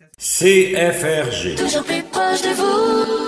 CFRG. Toujours plus proche de vous.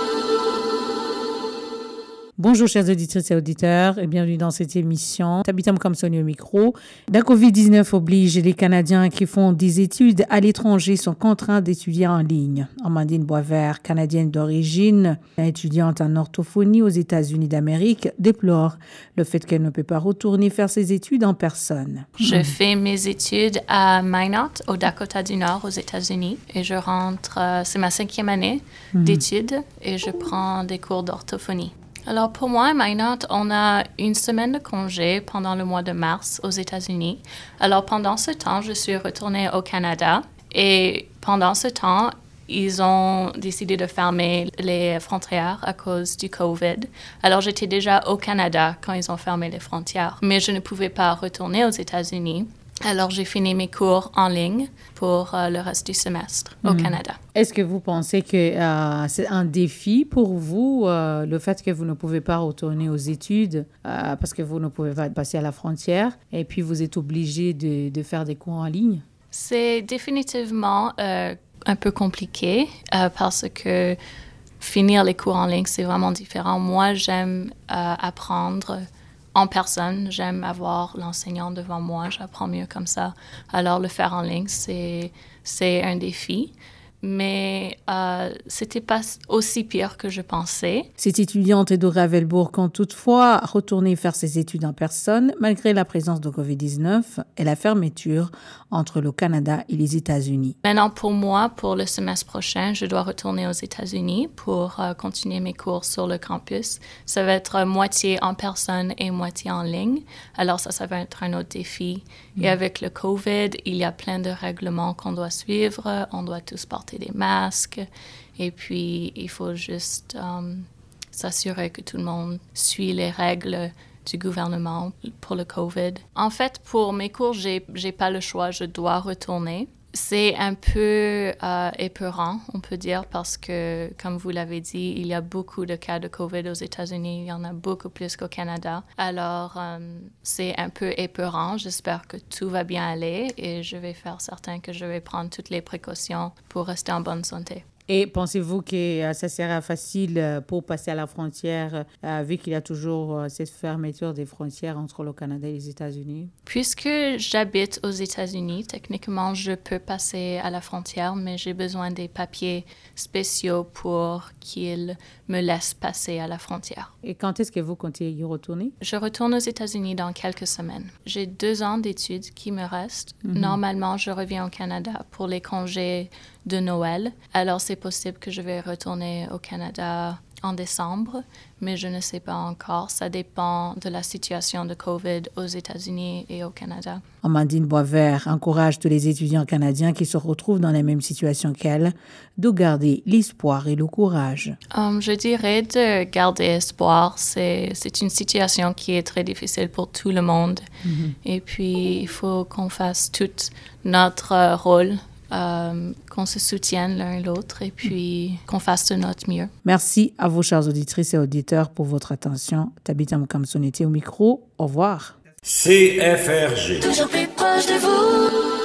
Bonjour chers auditrices et auditeurs et bienvenue dans cette émission. Tabitha Mkamsoni au micro. La COVID-19 oblige les Canadiens qui font des études à l'étranger sont contraints d'étudier en ligne. Amandine Boisvert, canadienne d'origine, étudiante en orthophonie aux États-Unis d'Amérique, déplore le fait qu'elle ne peut pas retourner faire ses études en personne. Je fais mes études à Minot, au Dakota du Nord, aux États-Unis. Et je rentre, c'est ma 5e année d'études et je prends des cours d'orthophonie. Alors pour moi, à Minot, on a une semaine de congé pendant le mois de mars aux États-Unis. Alors pendant ce temps, je suis retournée au Canada et pendant ce temps, ils ont décidé de fermer les frontières à cause du COVID. Alors j'étais déjà au Canada quand ils ont fermé les frontières, mais je ne pouvais pas retourner aux États-Unis. Alors, j'ai fini mes cours en ligne pour le reste du semestre au Canada. Est-ce que vous pensez que c'est un défi pour vous, le fait que vous ne pouvez pas retourner aux études parce que vous ne pouvez pas passer à la frontière et puis vous êtes obligé de faire des cours en ligne? C'est définitivement un peu compliqué parce que finir les cours en ligne, c'est vraiment différent. Moi, j'aime apprendre en personne, j'aime avoir l'enseignant devant moi, j'apprends mieux comme ça. Alors, le faire en ligne, c'est un défi, mais c'était pas aussi pire que je pensais. Cette étudiante de Ravelbourg compte toutefois retourner faire ses études en personne, malgré la présence de COVID-19 et la fermeture entre le Canada et les États-Unis. Maintenant, pour moi, pour le semestre prochain, je dois retourner aux États-Unis pour continuer mes cours sur le campus. Ça va être moitié en personne et moitié en ligne. Alors ça va être un autre défi. Et avec le COVID, il y a plein de règlements qu'on doit suivre. On doit tous porter des masques. Et puis, il faut juste s'assurer que tout le monde suit les règles du gouvernement pour le COVID. En fait, pour mes cours, j'ai pas le choix, je dois retourner. C'est un peu épeurant, on peut dire, parce que, comme vous l'avez dit, il y a beaucoup de cas de COVID aux États-Unis, il y en a beaucoup plus qu'au Canada. Alors, c'est un peu épeurant. J'espère que tout va bien aller et je vais faire certain que je vais prendre toutes les précautions pour rester en bonne santé. Et pensez-vous que ça sera facile pour passer à la frontière, vu qu'il y a toujours cette fermeture des frontières entre le Canada et les États-Unis? Puisque j'habite aux États-Unis, techniquement, je peux passer à la frontière, mais j'ai besoin des papiers spéciaux pour qu'ils me laissent passer à la frontière. Et quand est-ce que vous comptez y retourner? Je retourne aux États-Unis dans quelques semaines. J'ai 2 ans d'études qui me restent. Normalement, je reviens au Canada pour les congés de Noël. Alors, c'est possible que je vais retourner au Canada en décembre, mais je ne sais pas encore. Ça dépend de la situation de COVID aux États-Unis et au Canada. Amandine Boisvert encourage tous les étudiants canadiens qui se retrouvent dans la même situation qu'elle de garder l'espoir et le courage. Je dirais de garder espoir. C'est une situation qui est très difficile pour tout le monde. Et puis, il faut qu'on fasse tout notre rôle. Qu'on se soutienne l'un et l'autre et puis qu'on fasse de notre mieux. Merci à vous, chers auditrices et auditeurs, pour votre attention. Tabitha Mkamsoni était au micro. Au revoir. CFRG. Toujours plus proche de vous.